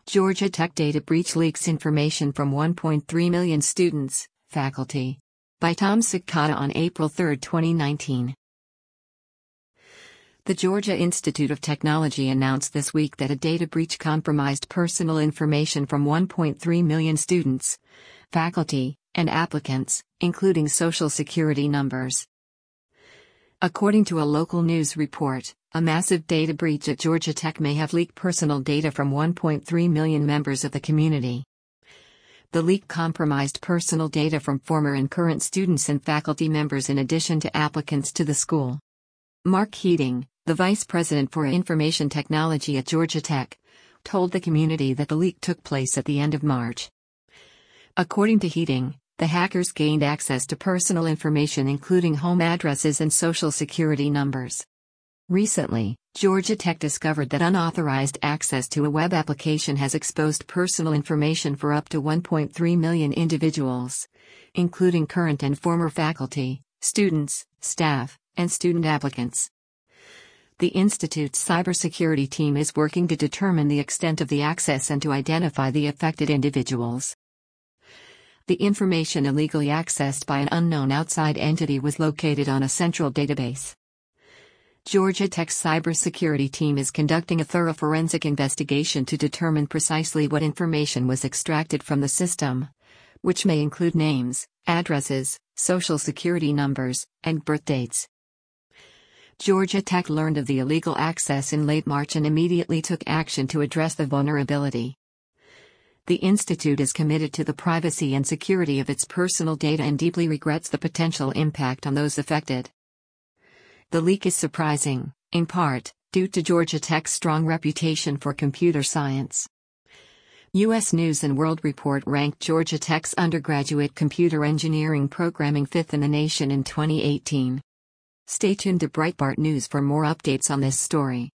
Georgia Tech data breach leaks information from 1.3 million students, faculty. By Tom Sikata on April 3, 2019. The Georgia Institute of Technology announced this week that a data breach compromised personal information from 1.3 million students, faculty, and applicants, including Social Security numbers. According to a local news report, a massive data breach at Georgia Tech may have leaked personal data from 1.3 million members of the community. The leak compromised personal data from former and current students and faculty members in addition to applicants to the school. Mark Heating, the vice president for information technology at Georgia Tech, told the community that the leak took place at the end of March. According to Heating, the hackers gained access to personal information including home addresses and Social Security numbers. Recently, Georgia Tech discovered that unauthorized access to a web application has exposed personal information for up to 1.3 million individuals, including current and former faculty, students, staff, and student applicants. The Institute's cybersecurity team is working to determine the extent of the access and to identify the affected individuals. The information illegally accessed by an unknown outside entity was located on a central database. Georgia Tech's cybersecurity team is conducting a thorough forensic investigation to determine precisely what information was extracted from the system, which may include names, addresses, Social Security numbers, and birth dates. Georgia Tech learned of the illegal access in late March and immediately took action to address the vulnerability. The Institute is committed to the privacy and security of its personal data and deeply regrets the potential impact on those affected. The leak is surprising, in part, due to Georgia Tech's strong reputation for computer science. U.S. News & World Report ranked Georgia Tech's undergraduate computer engineering programming 5th in the nation in 2018. Stay tuned to Breitbart News for more updates on this story.